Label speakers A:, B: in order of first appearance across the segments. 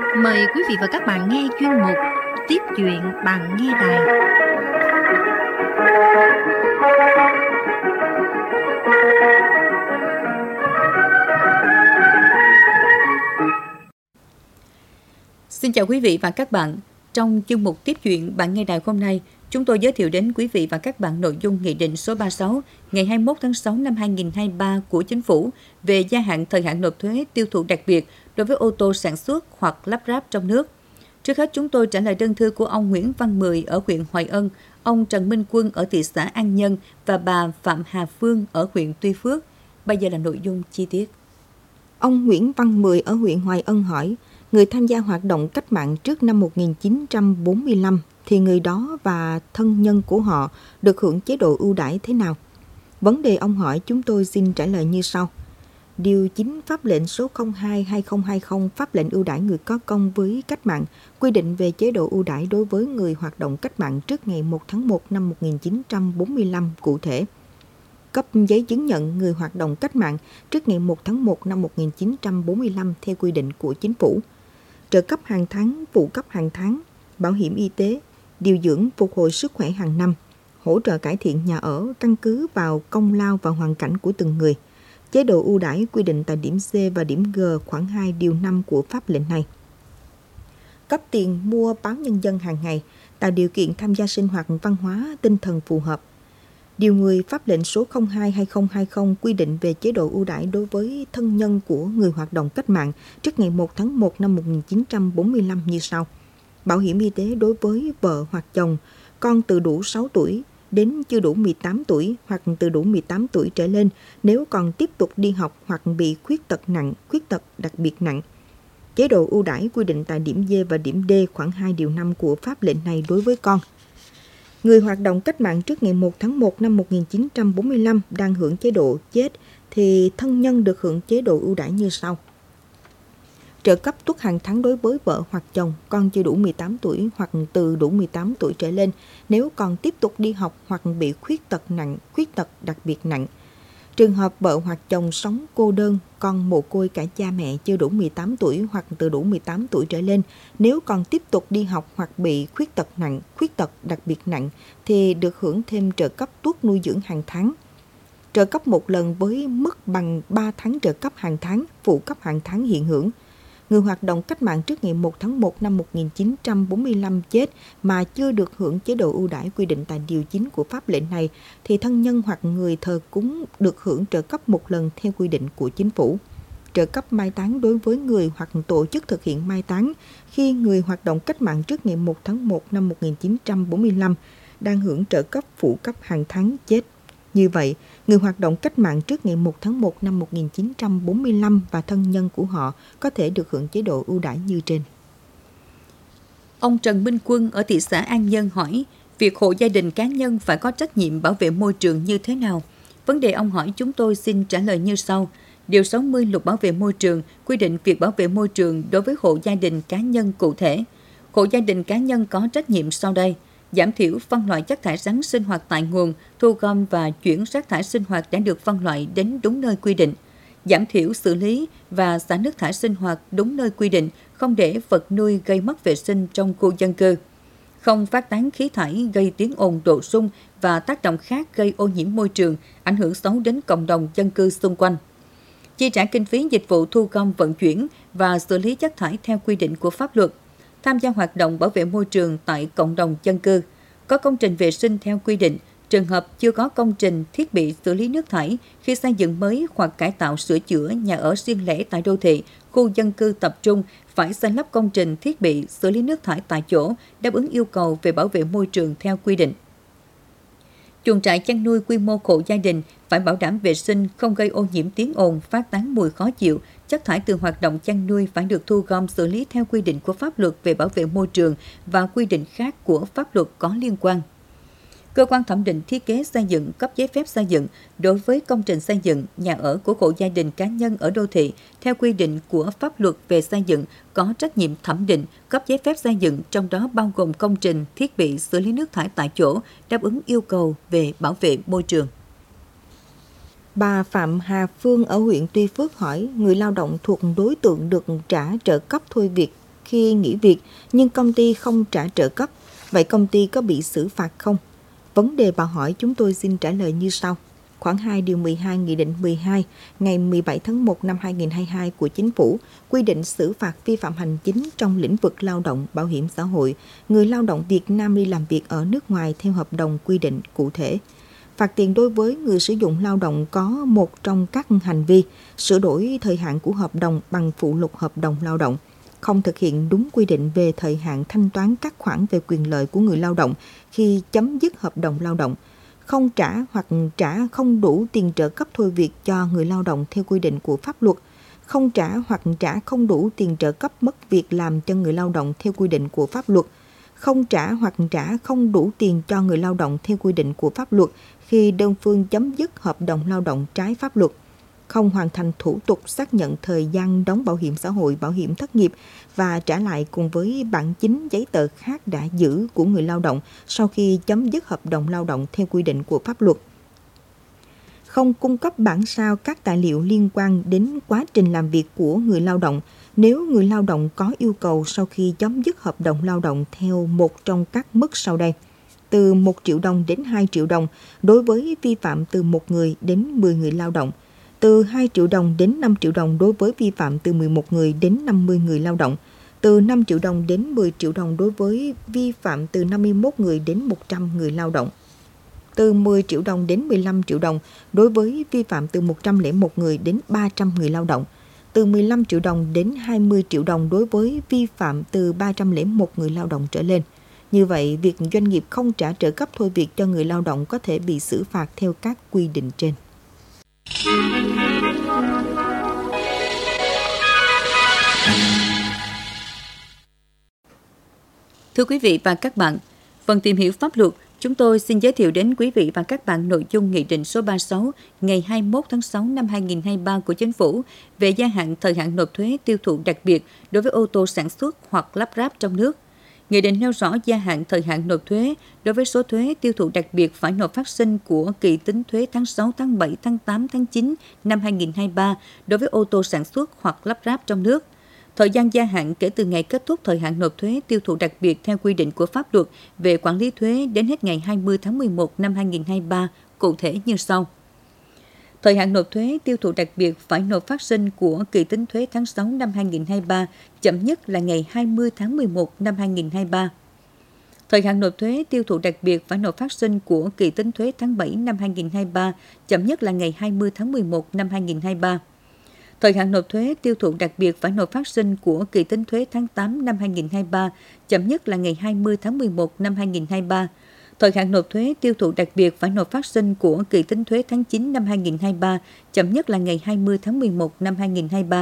A: Mời quý vị và các bạn nghe chuyên mục Tiếp chuyện bằng nghe đài. Xin chào quý vị và các bạn. Trong chuyên mục Tiếp chuyện bạn nghe đài hôm nay, chúng tôi giới thiệu đến quý vị và các bạn nội dung Nghị định số 36 ngày 21 tháng 6 năm 2023 của Chính phủ về gia hạn thời hạn nộp thuế tiêu thụ đặc biệt đối với ô tô sản xuất hoặc lắp ráp trong nước. Trước hết, chúng tôi trả lời đơn thư của ông Nguyễn Văn Mười ở huyện Hoài Ân, ông Trần Minh Quân ở thị xã An Nhơn và bà Phạm Hà Phương ở huyện Tuy Phước. Bây giờ là nội dung chi tiết.
B: Ông Nguyễn Văn Mười ở huyện Hoài Ân hỏi, người tham gia hoạt động cách mạng trước năm 1945 thì người đó và thân nhân của họ được hưởng chế độ ưu đãi thế nào? Vấn đề ông hỏi chúng tôi xin trả lời như sau. Điều 9 Pháp lệnh số 02/2020 Pháp lệnh ưu đãi người có công với cách mạng quy định về chế độ ưu đãi đối với người hoạt động cách mạng trước ngày 1 tháng 1 năm 1945 cụ thể. Cấp giấy chứng nhận người hoạt động cách mạng trước ngày 1 tháng 1 năm 1945 theo quy định của Chính phủ. Trợ cấp hàng tháng, phụ cấp hàng tháng, bảo hiểm y tế, điều dưỡng phục hồi sức khỏe hàng năm, hỗ trợ cải thiện nhà ở căn cứ vào công lao và hoàn cảnh của từng người. Chế độ ưu đãi quy định tại điểm C và điểm G khoản 2 điều 5 của pháp lệnh này. Cấp tiền mua báo Nhân dân hàng ngày, tạo điều kiện tham gia sinh hoạt văn hóa tinh thần phù hợp. Điều 10 Pháp lệnh số 02/2020 quy định về chế độ ưu đãi đối với thân nhân của người hoạt động cách mạng trước ngày 1 tháng 1 năm 1945 như sau. Bảo hiểm y tế đối với vợ hoặc chồng, con từ đủ 6 tuổi đến chưa đủ 18 tuổi hoặc từ đủ 18 tuổi trở lên nếu còn tiếp tục đi học hoặc bị khuyết tật nặng, khuyết tật đặc biệt nặng. Chế độ ưu đãi quy định tại điểm D và điểm D khoản 2 điều 5 của pháp lệnh này đối với con. Người hoạt động cách mạng trước ngày 1 tháng 1 năm 1945 đang hưởng chế độ chết thì thân nhân được hưởng chế độ ưu đãi như sau. Trợ cấp tuất hàng tháng đối với vợ hoặc chồng, con chưa đủ 18 tuổi hoặc từ đủ 18 tuổi trở lên nếu còn tiếp tục đi học hoặc bị khuyết tật nặng, khuyết tật đặc biệt nặng. Trường hợp vợ hoặc chồng sống cô đơn, con mồ côi cả cha mẹ chưa đủ 18 tuổi hoặc từ đủ 18 tuổi trở lên nếu còn tiếp tục đi học hoặc bị khuyết tật nặng, khuyết tật đặc biệt nặng thì được hưởng thêm trợ cấp tuất nuôi dưỡng hàng tháng. Trợ cấp một lần với mức bằng 3 tháng trợ cấp hàng tháng, phụ cấp hàng tháng hiện hưởng. Người hoạt động cách mạng trước ngày 1 tháng 1 năm 1945 chết mà chưa được hưởng chế độ ưu đãi quy định tại điều 9 của pháp lệnh này thì thân nhân hoặc người thờ cúng được hưởng trợ cấp một lần theo quy định của Chính phủ. Trợ cấp mai táng đối với người hoặc tổ chức thực hiện mai táng khi người hoạt động cách mạng trước ngày 1 tháng 1 năm 1945 đang hưởng trợ cấp phụ cấp hàng tháng chết. Như vậy, người hoạt động cách mạng trước ngày 1 tháng 1 năm 1945 và thân nhân của họ có thể được hưởng chế độ ưu đãi như trên.
A: Ông Trần Minh Quân ở thị xã An Nhơn hỏi, việc hộ gia đình cá nhân phải có trách nhiệm bảo vệ môi trường như thế nào? Vấn đề ông hỏi chúng tôi xin trả lời như sau. Điều 60 Luật Bảo vệ môi trường quy định việc bảo vệ môi trường đối với hộ gia đình cá nhân cụ thể. Hộ gia đình cá nhân có trách nhiệm sau đây. Giảm thiểu phân loại chất thải rắn sinh hoạt tại nguồn, thu gom và chuyển rác thải sinh hoạt đã được phân loại đến đúng nơi quy định. Giảm thiểu xử lý và xả nước thải sinh hoạt đúng nơi quy định, không để vật nuôi gây mất vệ sinh trong khu dân cư. Không phát tán khí thải gây tiếng ồn độ rung và tác động khác gây ô nhiễm môi trường, ảnh hưởng xấu đến cộng đồng dân cư xung quanh. Chi trả kinh phí dịch vụ thu gom vận chuyển và xử lý chất thải theo quy định của pháp luật. Tham gia hoạt động bảo vệ môi trường tại cộng đồng dân cư, có công trình vệ sinh theo quy định, trường hợp chưa có công trình thiết bị xử lý nước thải khi xây dựng mới hoặc cải tạo sửa chữa nhà ở riêng lẻ tại đô thị, khu dân cư tập trung phải xây lắp công trình thiết bị xử lý nước thải tại chỗ đáp ứng yêu cầu về bảo vệ môi trường theo quy định. Chuồng trại chăn nuôi quy mô hộ gia đình phải bảo đảm vệ sinh, không gây ô nhiễm tiếng ồn, phát tán mùi khó chịu. Chất thải từ hoạt động chăn nuôi phải được thu gom xử lý theo quy định của pháp luật về bảo vệ môi trường và quy định khác của pháp luật có liên quan. Cơ quan thẩm định thiết kế xây dựng cấp giấy phép xây dựng đối với công trình xây dựng, nhà ở của hộ gia đình cá nhân ở đô thị theo quy định của pháp luật về xây dựng có trách nhiệm thẩm định, cấp giấy phép xây dựng, trong đó bao gồm công trình, thiết bị xử lý nước thải tại chỗ, đáp ứng yêu cầu về bảo vệ môi trường.
B: Bà Phạm Hà Phương ở huyện Tuy Phước hỏi, người lao động thuộc đối tượng được trả trợ cấp thôi việc khi nghỉ việc nhưng công ty không trả trợ cấp. Vậy công ty có bị xử phạt không? Vấn đề bà hỏi chúng tôi xin trả lời như sau. Khoản 2 điều 12 Nghị định 12 ngày 17 tháng 1 năm 2022 của Chính phủ quy định xử phạt vi phạm hành chính trong lĩnh vực lao động, bảo hiểm xã hội, người lao động Việt Nam đi làm việc ở nước ngoài theo hợp đồng quy định cụ thể. Phạt tiền đối với người sử dụng lao động có một trong các hành vi sửa đổi thời hạn của hợp đồng bằng phụ lục hợp đồng lao động, không thực hiện đúng quy định về thời hạn thanh toán các khoản về quyền lợi của người lao động khi chấm dứt hợp đồng lao động, không trả hoặc trả không đủ tiền trợ cấp thôi việc cho người lao động theo quy định của pháp luật, không trả hoặc trả không đủ tiền trợ cấp mất việc làm cho người lao động theo quy định của pháp luật, không trả hoặc trả không đủ tiền cho người lao động theo quy định của pháp luật khi đơn phương chấm dứt hợp đồng lao động trái pháp luật, không hoàn thành thủ tục xác nhận thời gian đóng bảo hiểm xã hội, bảo hiểm thất nghiệp và trả lại cùng với bản chính giấy tờ khác đã giữ của người lao động sau khi chấm dứt hợp đồng lao động theo quy định của pháp luật. Không cung cấp bản sao các tài liệu liên quan đến quá trình làm việc của người lao động nếu người lao động có yêu cầu sau khi chấm dứt hợp đồng lao động theo một trong các mức sau đây. Từ 1 triệu đồng đến 2 triệu đồng đối với vi phạm từ 1 người đến 10 người lao động, từ 2 triệu đồng đến 5 triệu đồng đối với vi phạm từ 11 người đến 50 người lao động, từ 5 triệu đồng đến 10 triệu đồng đối với vi phạm từ 51 người đến 100 người lao động, từ 10 triệu đồng đến 15 triệu đồng đối với vi phạm từ 101 người đến 300 người lao động, từ 15 triệu đồng đến 20 triệu đồng đối với vi phạm từ 301 người lao động trở lên. Như vậy, việc doanh nghiệp không trả trợ cấp thôi việc cho người lao động có thể bị xử phạt theo các quy định trên.
A: Thưa quý vị và các bạn, phần tìm hiểu pháp luật, chúng tôi xin giới thiệu đến quý vị và các bạn nội dung Nghị định số 36 ngày 21 tháng 6 năm 2023 của Chính phủ về gia hạn thời hạn nộp thuế tiêu thụ đặc biệt đối với ô tô sản xuất hoặc lắp ráp trong nước. Nghị định nêu rõ gia hạn thời hạn nộp thuế đối với số thuế tiêu thụ đặc biệt phải nộp phát sinh của kỳ tính thuế tháng 6, tháng 7, tháng 8, tháng 9 năm 2023 đối với ô tô sản xuất hoặc lắp ráp trong nước. Thời gian gia hạn kể từ ngày kết thúc thời hạn nộp thuế tiêu thụ đặc biệt theo quy định của pháp luật về quản lý thuế đến hết ngày 20 tháng 11 năm 2023, cụ thể như sau. Thời hạn nộp thuế tiêu thụ đặc biệt phải nộp phát sinh của kỳ tính thuế tháng 6 năm 2023, chậm nhất là ngày 20 tháng 11 năm 2023. Thời hạn nộp thuế tiêu thụ đặc biệt phải nộp phát sinh của kỳ tính thuế tháng 7 năm 2023, chậm nhất là ngày 20 tháng 11 năm 2023. Thời hạn nộp thuế tiêu thụ đặc biệt phải nộp phát sinh của kỳ tính thuế tháng 8 năm 2023, chậm nhất là ngày 20 tháng 11 năm 2023. Thời hạn nộp thuế tiêu thụ đặc biệt phải nộp phát sinh của kỳ tính thuế tháng 9 năm 2023, chậm nhất là ngày 20 tháng 11 năm 2023.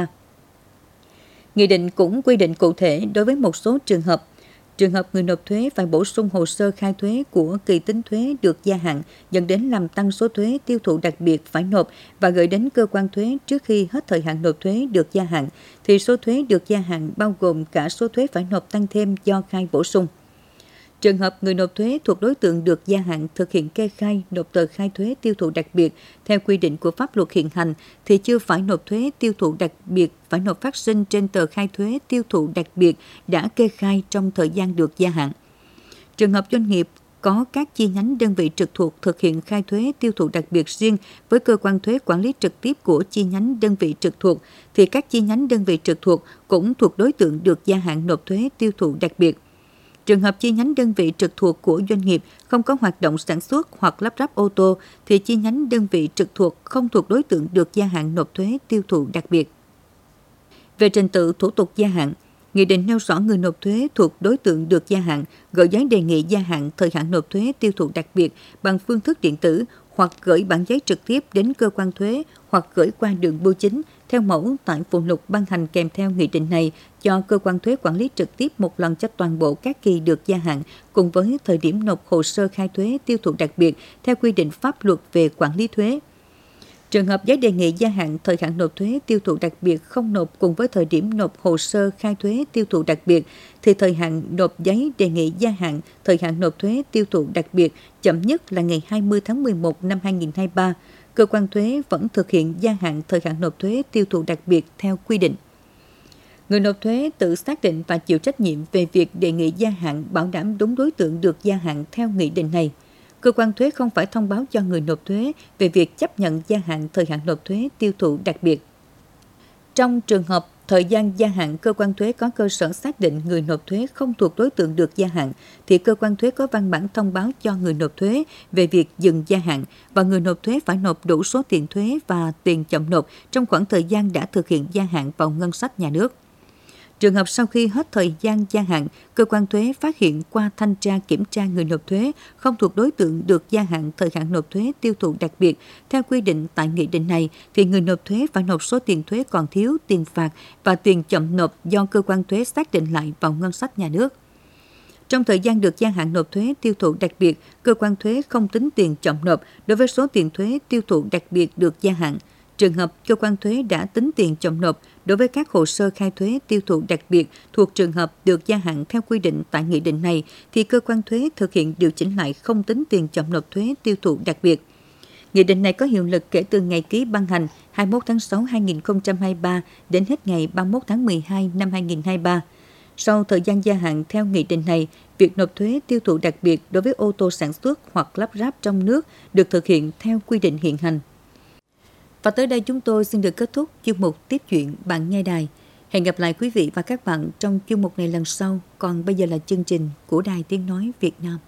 A: Nghị định cũng quy định cụ thể đối với một số trường hợp người nộp thuế phải bổ sung hồ sơ khai thuế của kỳ tính thuế được gia hạn, dẫn đến làm tăng số thuế tiêu thụ đặc biệt phải nộp và gửi đến cơ quan thuế trước khi hết thời hạn nộp thuế được gia hạn, thì số thuế được gia hạn bao gồm cả số thuế phải nộp tăng thêm do khai bổ sung. Trường hợp người nộp thuế thuộc đối tượng được gia hạn thực hiện kê khai nộp tờ khai thuế tiêu thụ đặc biệt theo quy định của pháp luật hiện hành thì chưa phải nộp thuế tiêu thụ đặc biệt phải nộp phát sinh trên tờ khai thuế tiêu thụ đặc biệt đã kê khai trong thời gian được gia hạn. Trường hợp doanh nghiệp có các chi nhánh đơn vị trực thuộc thực hiện khai thuế tiêu thụ đặc biệt riêng với cơ quan thuế quản lý trực tiếp của chi nhánh đơn vị trực thuộc thì các chi nhánh đơn vị trực thuộc cũng thuộc đối tượng được gia hạn nộp thuế tiêu thụ đặc biệt. Trường hợp chi nhánh đơn vị trực thuộc của doanh nghiệp không có hoạt động sản xuất hoặc lắp ráp ô tô thì chi nhánh đơn vị trực thuộc không thuộc đối tượng được gia hạn nộp thuế tiêu thụ đặc biệt. Về trình tự thủ tục gia hạn, Nghị định nêu rõ người nộp thuế thuộc đối tượng được gia hạn gửi giấy đề nghị gia hạn thời hạn nộp thuế tiêu thụ đặc biệt bằng phương thức điện tử hoặc gửi bản giấy trực tiếp đến cơ quan thuế hoặc gửi qua đường bưu chính theo mẫu tại phụ lục ban hành kèm theo nghị định này cho cơ quan thuế quản lý trực tiếp một lần cho toàn bộ các kỳ được gia hạn cùng với thời điểm nộp hồ sơ khai thuế tiêu thụ đặc biệt theo quy định pháp luật về quản lý thuế. Trường hợp giấy đề nghị gia hạn thời hạn nộp thuế tiêu thụ đặc biệt không nộp cùng với thời điểm nộp hồ sơ khai thuế tiêu thụ đặc biệt thì thời hạn nộp giấy đề nghị gia hạn thời hạn nộp thuế tiêu thụ đặc biệt chậm nhất là ngày 20 tháng 11 năm 2023. Cơ quan thuế vẫn thực hiện gia hạn thời hạn nộp thuế tiêu thụ đặc biệt theo quy định. Người nộp thuế tự xác định và chịu trách nhiệm về việc đề nghị gia hạn bảo đảm đúng đối tượng được gia hạn theo nghị định này. Cơ quan thuế không phải thông báo cho người nộp thuế về việc chấp nhận gia hạn thời hạn nộp thuế tiêu thụ đặc biệt. Trong trường hợp thời gian gia hạn, cơ quan thuế có cơ sở xác định người nộp thuế không thuộc đối tượng được gia hạn, thì cơ quan thuế có văn bản thông báo cho người nộp thuế về việc dừng gia hạn và người nộp thuế phải nộp đủ số tiền thuế và tiền chậm nộp trong khoảng thời gian đã thực hiện gia hạn vào ngân sách nhà nước. Trường hợp sau khi hết thời gian gia hạn, cơ quan thuế phát hiện qua thanh tra kiểm tra người nộp thuế không thuộc đối tượng được gia hạn thời hạn nộp thuế tiêu thụ đặc biệt theo quy định tại nghị định này, thì người nộp thuế phải nộp số tiền thuế còn thiếu, tiền phạt và tiền chậm nộp do cơ quan thuế xác định lại vào ngân sách nhà nước. Trong thời gian được gia hạn nộp thuế tiêu thụ đặc biệt, cơ quan thuế không tính tiền chậm nộp đối với số tiền thuế tiêu thụ đặc biệt được gia hạn. Trường hợp cơ quan thuế đã tính tiền chậm nộp đối với các hồ sơ khai thuế tiêu thụ đặc biệt thuộc trường hợp được gia hạn theo quy định tại nghị định này, thì cơ quan thuế thực hiện điều chỉnh lại không tính tiền chậm nộp thuế tiêu thụ đặc biệt. Nghị định này có hiệu lực kể từ ngày ký ban hành 21 tháng 6 2023 đến hết ngày 31 tháng 12 năm 2023. Sau thời gian gia hạn theo nghị định này, việc nộp thuế tiêu thụ đặc biệt đối với ô tô sản xuất hoặc lắp ráp trong nước được thực hiện theo quy định hiện hành. Và tới đây chúng tôi xin được kết thúc chuyên mục Tiếp chuyện bạn nghe đài. Hẹn gặp lại quý vị và các bạn trong chuyên mục này lần sau. Còn bây giờ là chương trình của Đài Tiếng Nói Việt Nam.